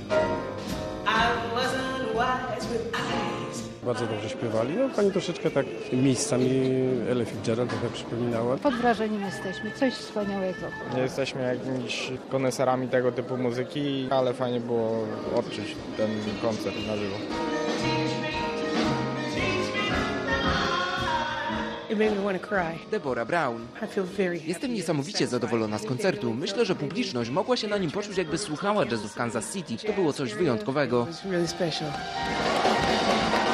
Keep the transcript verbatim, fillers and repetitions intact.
Bardzo dobrze śpiewali. No, pani troszeczkę tak miejscami Ellę Fitzgerald trochę przypominała. Pod wrażeniem jesteśmy. Coś wspaniałego. Nie jesteśmy jakimiś koneserami tego typu muzyki, ale fajnie było odczuć ten koncert na żywo. Deborah Brown. Jestem niesamowicie zadowolona z koncertu. Myślę, że publiczność mogła się na nim poczuć, jakby słuchała jazzu w Kansas City. To było coś wyjątkowego.